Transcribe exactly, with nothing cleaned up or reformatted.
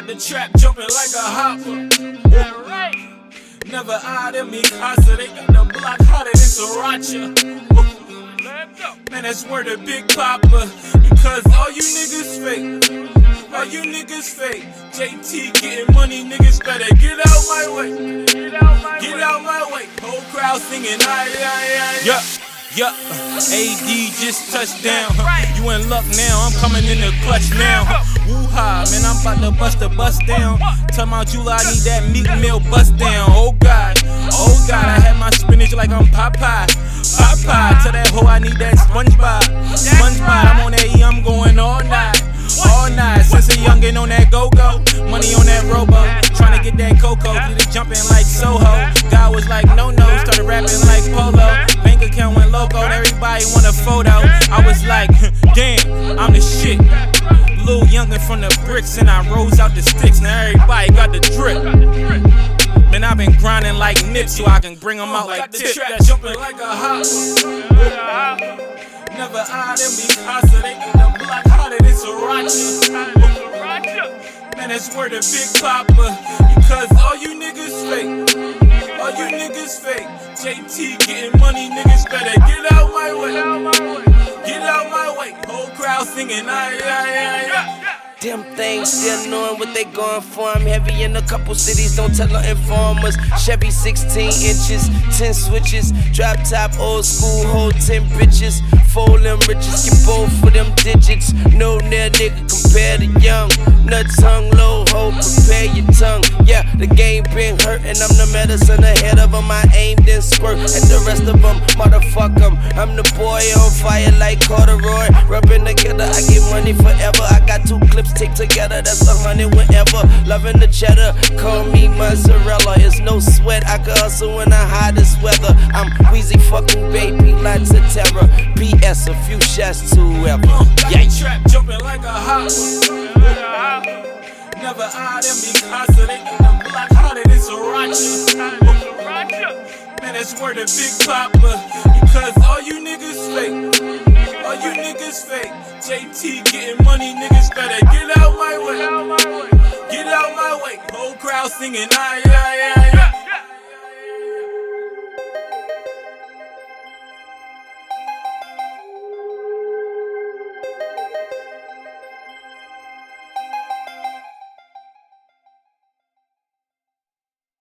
got the trap jumping like a hopper. Never eyed at me casa, they got the block hotter than Sriracha. Man, that's where the Big Papa, because all you niggas fake. All you niggas fake. J T getting money, niggas better get out my way. Get out my way. Whole crowd singing, aye, aye, aye. Yup, yup. A D just touched down. You in luck now, I'm coming in the clutch now. Woo-ha, man, I'm about to bust the bust down. Tell my jeweler I need that meat meal bust down. Oh God, oh God, I had my spinach like I'm Popeye. Popeye, tell that hoe I need that SpongeBob. SpongeBob, I'm on that E, I'm going all night. All night, since a youngin' on that go-go. Money on that robo, tryna get that cocoa. Did it jumping like Soho. God was like no no, started rapping like Polo. Bank account went loco, everybody want a photo. I was like, damn, I'm the shit. Little youngin' from the bricks and I rose out the sticks. Now everybody got the drip. Man, I've been grinding like nips so I can bring them out like tips. That's jumping like a hop. Never eyed at me casa, they got the block hotter than Sriracha. Man, that's where the Big Papa, because all you niggas fake. All you niggas fake. J T getting money, niggas better get out my way. Get out my way. Whole crowd singing, aye, aye, aye. Them things still knowing what they going for. I'm heavy in a couple cities, don't tell her informers. Chevy sixteen inches, ten switches. Drop top, old school, hold ten bitches. Fold them riches, get both for them digits. No nail nigga compare to young. Nut tongue, low ho, prepare your tongue. Yeah, the game been hurt and I'm the medicine ahead of them. I aim then squirt at the rest of them, motherfuck them. I'm the boy on fire like corduroy. Rubbing together, I get money forever. I got two clips stick together, that's a hundred whenever. Loving the cheddar, call me mozzarella. It's no sweat, I can hustle in the hottest weather. I'm Weezy fucking baby, lots of terror. P S a few shots to whoever. Yeah, trap jumping like a hop. Never eyed at me casa, they got the block hotter than Sriracha. Man, that's where the Big Papa, because all you niggas fake. All you niggas fake. J T getting money, niggas better get out my way. Get out my way. Whole crowd singing, aye, aye, aye.